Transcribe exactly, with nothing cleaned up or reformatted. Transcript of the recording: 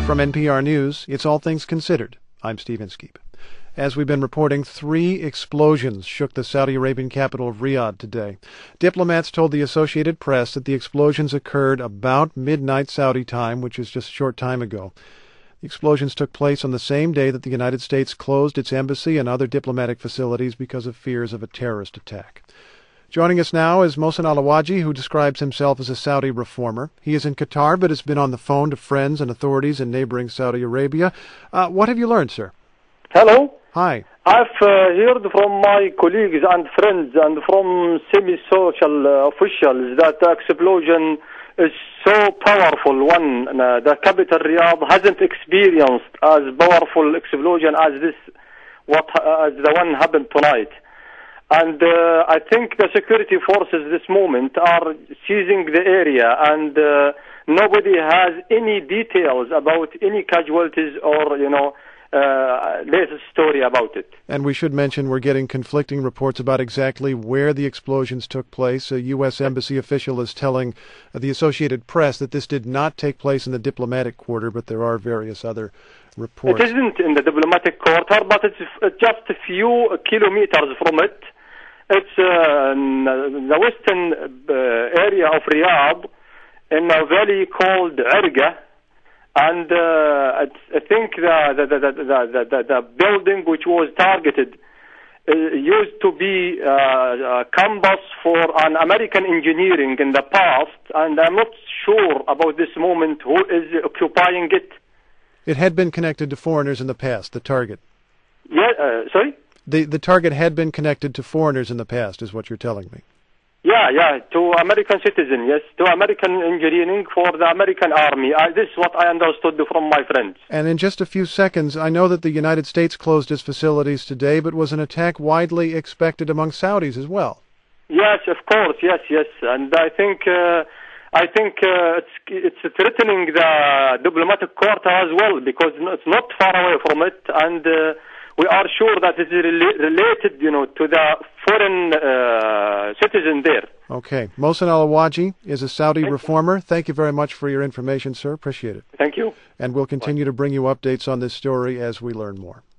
From N P R News, it's All Things Considered. I'm Steve Inskeep. As we've been reporting, three explosions shook the Saudi Arabian capital of Riyadh today. Diplomats told the Associated Press that the explosions occurred about midnight Saudi time, which is just a short time ago. The explosions took place on the same day that the United States closed its embassy and other diplomatic facilities because of fears of a terrorist attack. Joining us now is Mohsen Alawaji, who describes himself as a Saudi reformer. He is in Qatar, but has been on the phone to friends and authorities in neighboring Saudi Arabia. Uh, what have you learned, sir? Hello. Hi. I've uh, heard from my colleagues and friends and from semi-social uh, officials that the explosion is so powerful. One, uh, the capital Riyadh hasn't experienced as powerful explosion as this, what uh, as the one happened tonight. And uh, I think the security forces this moment are seizing the area, and uh, nobody has any details about any casualties or, you know, uh, latest story about it. And we should mention we're getting conflicting reports about exactly where the explosions took place. A U S embassy official is telling the Associated Press that this did not take place in the diplomatic quarter, but there are various other reports. It isn't in the diplomatic quarter, but it's just a few kilometers from it. It's uh, in the western uh, area of Riyadh, in a valley called Irga, and uh, I think the the, the, the, the the building which was targeted uh, used to be uh, a campus for an American engineering in the past, and I'm not sure about this moment who is occupying it. It had been connected to foreigners in the past, the target. Yeah, uh, sorry? The the target had been connected to foreigners in the past, is what you're telling me. Yeah, yeah, to American citizens, yes, to American engineering for the American army. I, this is what I understood from my friends. And in just a few seconds, I know that the United States closed its facilities today, but was an attack widely expected among Saudis as well? Yes, of course, yes, yes. And I think uh, I think uh, it's, it's threatening the diplomatic quarter as well, because it's not far away from it, and uh, we are sure that it is rela- related, you know, to the foreign uh, citizen there. Okay. Mohsen Alawaji is a Saudi Thank reformer. You. Thank you very much for your information, sir. Appreciate it. Thank you. And we'll continue Bye. to bring you updates on this story as we learn more.